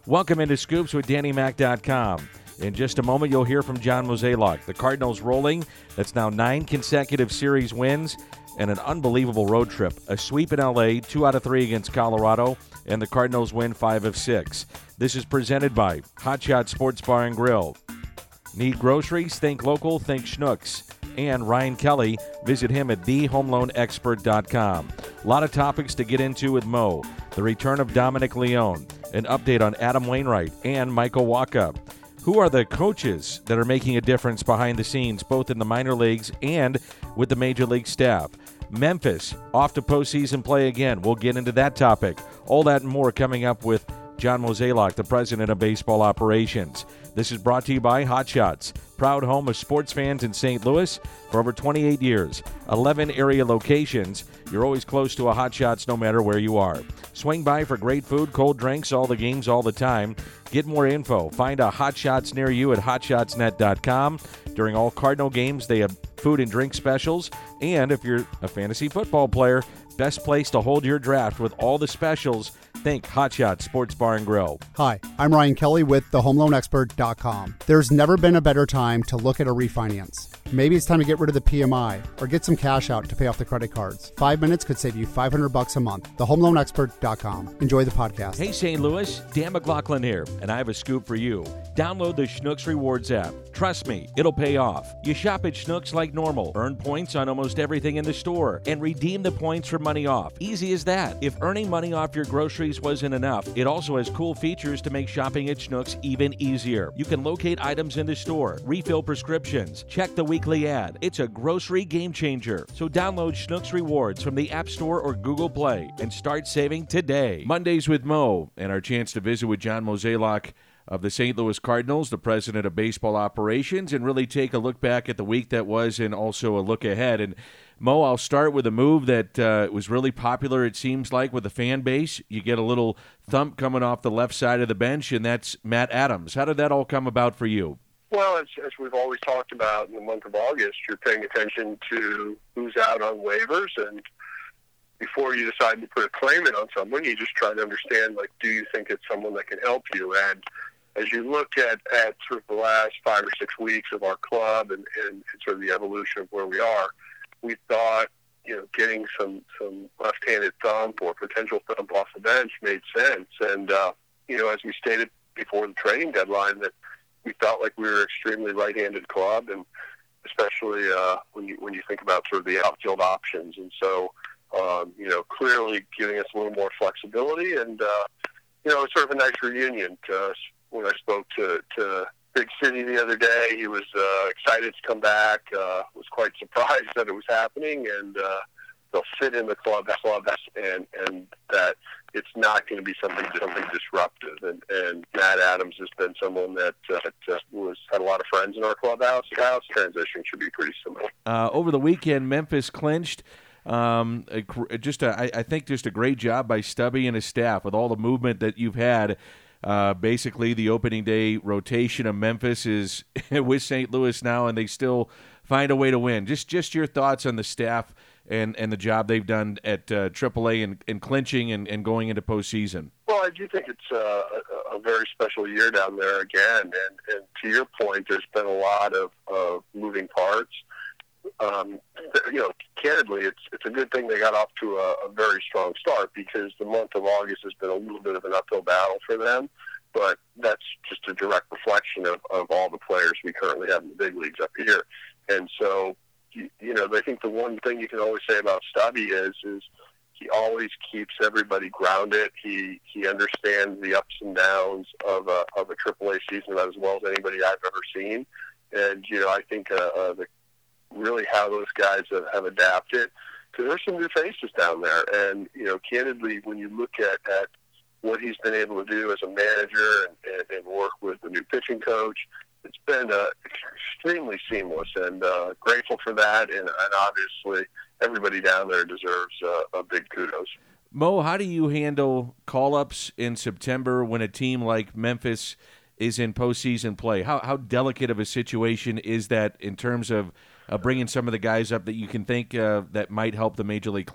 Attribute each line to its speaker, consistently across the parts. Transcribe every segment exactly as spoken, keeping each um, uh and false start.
Speaker 1: Welcome into Scoops with Danny Mac dot com. In just a moment, you'll hear from John Mozeliak. The Cardinals rolling. That's now nine consecutive series wins and an unbelievable road trip. A sweep in L A, two out of three against Colorado, and the Cardinals win five of six. This is presented by Hot Shot Sports Bar and Grill. Need groceries? Think local, think Schnucks. And Ryan Kelly, visit him at the home loan expert dot com. A lot of topics to get into with Mo. The return of Dominic Leone, an update on Adam Wainwright and Michael Wacha. Who are the coaches that are making a difference behind the scenes, both in the minor leagues and with the major league staff? Memphis, off to postseason play again. We'll get into that topic. All that and more coming up with John Mozeliak, the president of baseball operations. This is brought to you by Hot Shots, proud home of sports fans in Saint Louis for over twenty-eight years. eleven area locations. You're always close to a Hot Shots no matter where you are. Swing by for great food, cold drinks, all the games, all the time. Get more info. Find a Hot Shots near you at hot shots net dot com. During all Cardinal games, they have food and drink specials. And if you're a fantasy football player, best place to hold your draft with all the specials. Think Hot Shot Sports Bar and Grill.
Speaker 2: Hi, I'm Ryan Kelly with the home loan expert dot com. There's never been a better time to look at a refinance. Maybe it's time to get rid of the P M I or get some cash out to pay off the credit cards. Five minutes could save you five hundred bucks a month. the home loan expert dot com. Enjoy the podcast.
Speaker 1: Hey, Saint Louis, Dan McLaughlin here, and I have a scoop for you. Download the Schnucks Rewards app. Trust me, it'll pay off. You shop at Schnucks like normal, earn points on almost everything in the store, and redeem the points for money off. Easy as that. If earning money off your groceries wasn't enough, it also has cool features to make shopping at Schnucks even easier. You can locate items in the store, refill prescriptions, check the weekly ad. It's a grocery game changer. So download Schnucks Rewards from the App Store or Google Play and start saving today. Mondays with Mo, and our chance to visit with John Mozeliak of the Saint Louis Cardinals, the president of baseball operations, and really take a look back at the week that was and also a look ahead. And Mo, I'll start with a move that uh, was really popular, it seems like, with the fan base. You get a little thump coming off the left side of the bench, and that's Matt Adams. How did that all come about for you?
Speaker 3: Well, as, as we've always talked about in the month of August, you're paying attention to who's out on waivers, and before you decide to put a claim in on someone, you just try to understand, like, do you think it's someone that can help you? And as you look at, at sort of the last five or six weeks of our club and, and, and sort of the evolution of where we are, we thought, you know, getting some, some left-handed thump or potential thump off the bench made sense. And, uh, you know, as we stated before the trading deadline, that we felt like we were an extremely right-handed club, and especially uh, when you when you think about sort of the outfield options. And so, um, you know, clearly giving us a little more flexibility. And, uh, you know, it's sort of a nice reunion. To, when I spoke to, to Big City the other day, he was uh, excited to come back, uh, was quite surprised that it was happening, and uh, they'll fit in the club, club and, and that it's not going to be something something disruptive. And, and Matt Adams has been someone that uh, just was had a lot of friends in our clubhouse. The house transition should be pretty similar.
Speaker 1: Uh, over the weekend, Memphis clinched. Um, a, just a, I, I think just a great job by Stubby and his staff with all the movement that you've had. Uh, basically, the opening day rotation of Memphis is with Saint Louis now, and they still find a way to win. Just just your thoughts on the staff and, and the job they've done at uh, triple A and, and clinching and, and going into postseason.
Speaker 3: Well, I do think it's uh, a, a very special year down there again. And, and to your point, there's been a lot of, of moving parts. Um, you know, candidly, it's it's a good thing they got off to a, a very strong start, because the month of August has been a little bit of an uphill battle for them. But that's just a direct reflection of, of all the players we currently have in the big leagues up here. And so, you, you know, I think the one thing you can always say about Stubby is is he always keeps everybody grounded. He he understands the ups and downs of a, of a triple A season about as well as anybody I've ever seen. And, you know, I think uh, uh, the really how those guys have, have adapted, because there's some new faces down there. And, you know, candidly, when you look at, at what he's been able to do as a manager and, and, and work with the new pitching coach, it's been uh, extremely seamless, and uh, grateful for that. And, and obviously, everybody down there deserves uh, a big kudos.
Speaker 1: Mo, how do you handle call-ups in September when a team like Memphis is in postseason play? How how delicate of a situation is that in terms of uh, bringing some of the guys up that you can think uh, that might help the Major League club?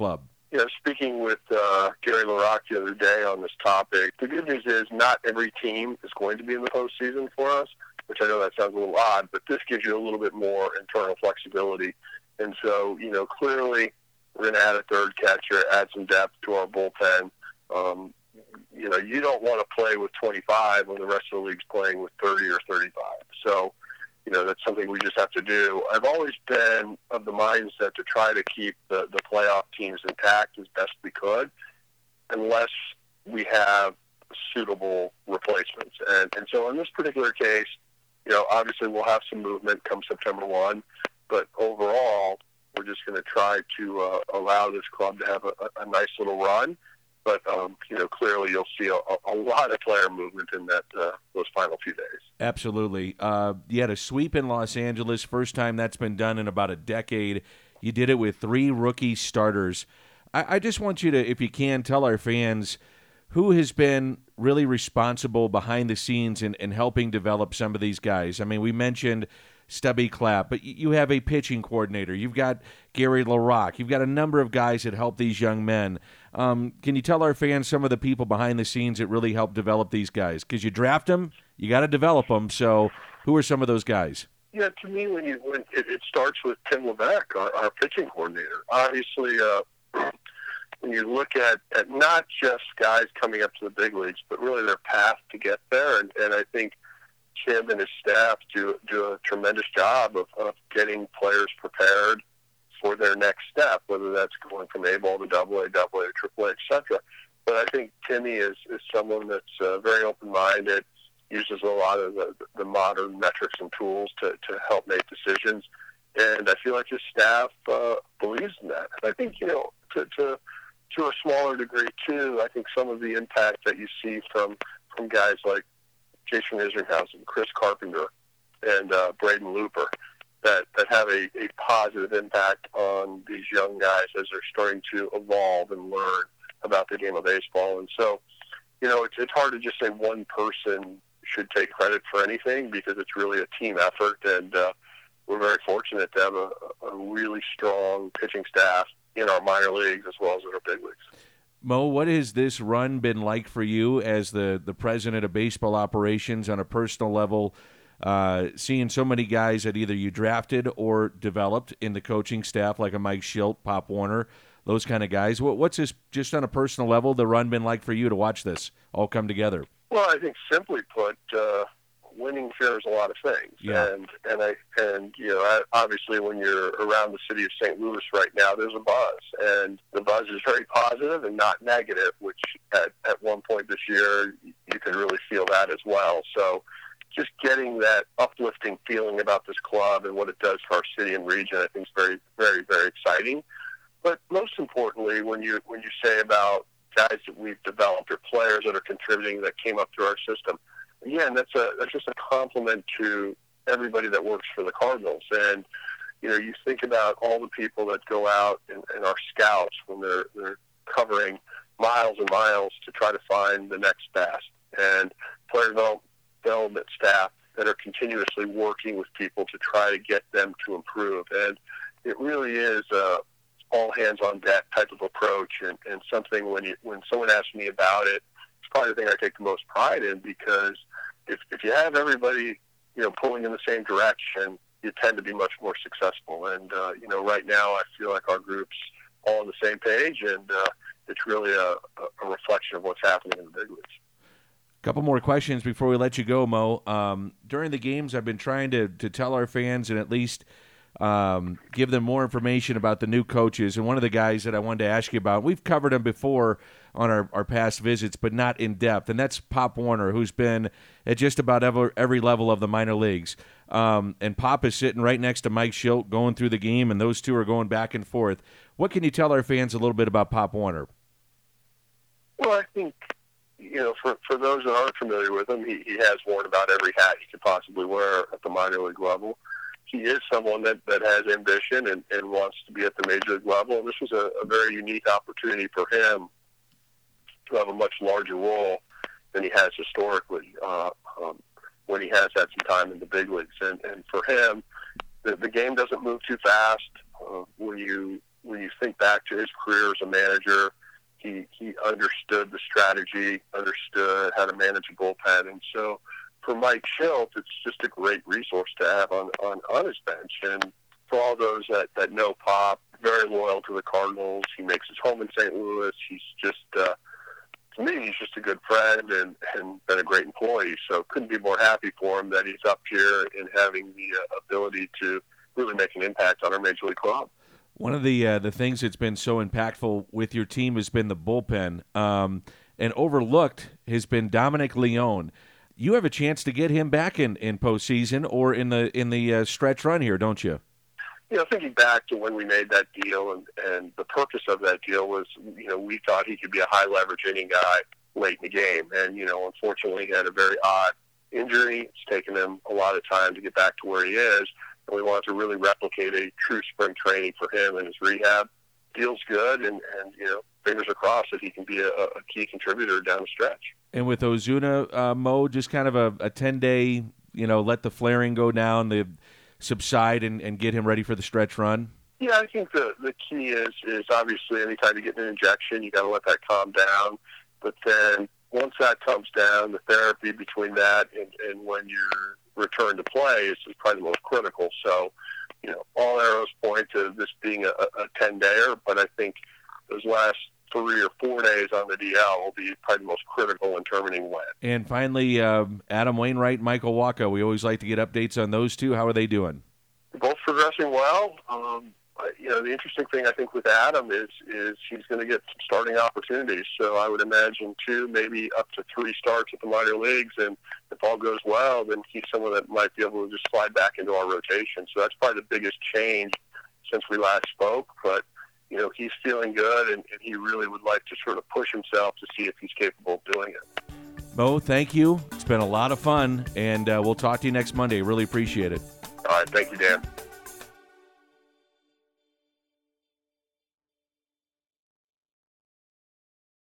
Speaker 3: you know, speaking with uh, Gary LaRocque the other day on this topic, the good news is not every team is going to be in the postseason for us, which I know that sounds a little odd, but this gives you a little bit more internal flexibility. And so, you know, clearly we're going to add a third catcher, add some depth to our bullpen. Um, you know, you don't want to play with twenty-five when the rest of the league's playing with thirty or thirty-five. So, you know, that's something we just have to do. I've always been of the mindset to try to keep the, the playoff teams intact as best we could, unless we have suitable replacements. And, and so in this particular case, you know, obviously we'll have some movement come September first, but overall, we're just going to try to uh, allow this club to have a, a nice little run. But, um, you know, clearly you'll see a, a lot of player movement in that uh, those final few days.
Speaker 1: Absolutely. Uh, you had a sweep in Los Angeles, first time that's been done in about a decade. You did it with three rookie starters. I, I just want you to, if you can, tell our fans who has been really responsible behind the scenes in, in helping develop some of these guys. I mean, we mentioned Stubby Clapp, but you have a pitching coordinator. You've got Gary LaRocque. You've got a number of guys that help these young men. Um, can you tell our fans some of the people behind the scenes that really help develop these guys? Because you draft them, you got to develop them. So who are some of those guys?
Speaker 3: Yeah, to me, when you when it, it starts with Tim Levesque, our, our pitching coordinator. Obviously, uh, when you look at, at not just guys coming up to the big leagues, but really their path to get there, and, and I think Tim and his staff do do a tremendous job of, of getting players prepared for their next step, whether that's going from A ball to double A, double A to triple A, et cetera. But I think Timmy is, is someone that's uh, very open-minded, uses a lot of the, the modern metrics and tools to, to help make decisions. And I feel like his staff uh, believes in that. And I think, you know, to, to to a smaller degree, too, I think some of the impact that you see from, from guys like Jason Isringhausen, Chris Carpenter, and uh, Braden Looper that, that have a, a positive impact on these young guys as they're starting to evolve and learn about the game of baseball. And so, you know, it's, it's hard to just say one person should take credit for anything because it's really a team effort, and uh, we're very fortunate to have a, a really strong pitching staff in our minor leagues as well as in our big leagues.
Speaker 1: Mo, what has this run been like for you as the, the president of baseball operations on a personal level, uh, seeing so many guys that either you drafted or developed in the coaching staff like a Mike Schilt, Pop Warner, those kind of guys? What, what's this, just on a personal level, the run been like for you to watch this all come together?
Speaker 3: Well, I think simply put, uh, winning shares a lot of things.
Speaker 1: Yeah.
Speaker 3: And, and, I, and, you know, obviously when you're around the city of Saint Louis right now, there's a buzz. And the buzz is very positive and not negative, which at, at one point this year, you can really feel that as well. So just getting that uplifting feeling about this club and what it does for our city and region, I think is very, very, very exciting. But most importantly, when you when you say about guys that we've developed or players that are contributing that came up through our system, again, that's a that's just a compliment to everybody that works for the Cardinals. And you know, you think about all the people that go out and, and our scouts when they're they're covering miles and miles to try to find the next best, and player development staff that are continuously working with people to try to get them to improve. And it really is a all hands on deck type of approach, and, and something when you when someone asks me about it, it's probably the thing I take the most pride in, because if if you have everybody, you know, pulling in the same direction, you tend to be much more successful. And uh, you know, right now I feel like our group's all on the same page, and uh, it's really a, a reflection of what's happening in the big leagues.
Speaker 1: A couple more questions before we let you go, Mo. Um, during the games, I've been trying to to tell our fans and at least Um, give them more information about the new coaches. And one of the guys that I wanted to ask you about, we've covered him before on our, our past visits, but not in depth, and that's Pop Warner, who's been at just about every, every level of the minor leagues. Um, and Pop is sitting right next to Mike Schilt going through the game, and those two are going back and forth. What can you tell our fans a little bit about Pop Warner?
Speaker 3: Well, I think, you know, for, for those that aren't familiar with him, he, he has worn about every hat he could possibly wear at the minor league level. He is someone that, that has ambition and, and wants to be at the major league level. And this was a, a very unique opportunity for him to have a much larger role than he has historically uh, um, when he has had some time in the big leagues. And, and for him, the, the game doesn't move too fast. Uh, when you when you think back to his career as a manager, he he understood the strategy, understood how to manage a bullpen. And so for Mike Shildt, it's just a great resource to have on, on, on his bench. And for all those that, that know Pop, very loyal to the Cardinals. He makes his home in Saint Louis. He's just, uh, to me, he's just a good friend and, and been a great employee. So couldn't be more happy for him that he's up here and having the uh, ability to really make an impact on our Major League club.
Speaker 1: One of the uh, the things that's been so impactful with your team has been the bullpen, um, and overlooked has been Dominic Leone. You have a chance to get him back in, in postseason or in the in the uh, stretch run here, don't you?
Speaker 3: You know, thinking back to when we made that deal, and, and the purpose of that deal was, you know, we thought he could be a high leverage inning guy late in the game, and you know, unfortunately, he had a very odd injury. It's taken him a lot of time to get back to where he is. And we wanted to really replicate a true spring training for him and his rehab. Feels good, and, and you know, fingers are crossed that he can be a, a key contributor down the stretch. And
Speaker 1: with Ozuna, uh, Mo, just kind of a, a ten-day, you know, let the flaring go down, the subside, and, and get him ready for the stretch run?
Speaker 3: Yeah, I think the, the key is, is obviously anytime you get an injection, you got to let that calm down. But then once that comes down, the therapy between that and, and when you're return to play is, is probably the most critical. So, you know, all arrows point to this being a, a ten-dayer, but I think those last three or four days on the D L will be probably the most critical in determining when.
Speaker 1: And finally, um, Adam Wainwright, Michael Wacha. We always like to get updates on those two. How are they doing?
Speaker 3: Both progressing well. Um, you know, the interesting thing I think with Adam is is he's going to get some starting opportunities. So I would imagine two, maybe up to three starts at the minor leagues. And if all goes well, then he's someone that might be able to just slide back into our rotation. So that's probably the biggest change since we last spoke. But, you know, he's feeling good, and, and he really would like to sort of push himself to see if he's capable of doing it.
Speaker 1: Mo, thank you. It's been a lot of fun, and uh, we'll talk to you next Monday. Really appreciate it.
Speaker 3: All right. Thank you, Dan.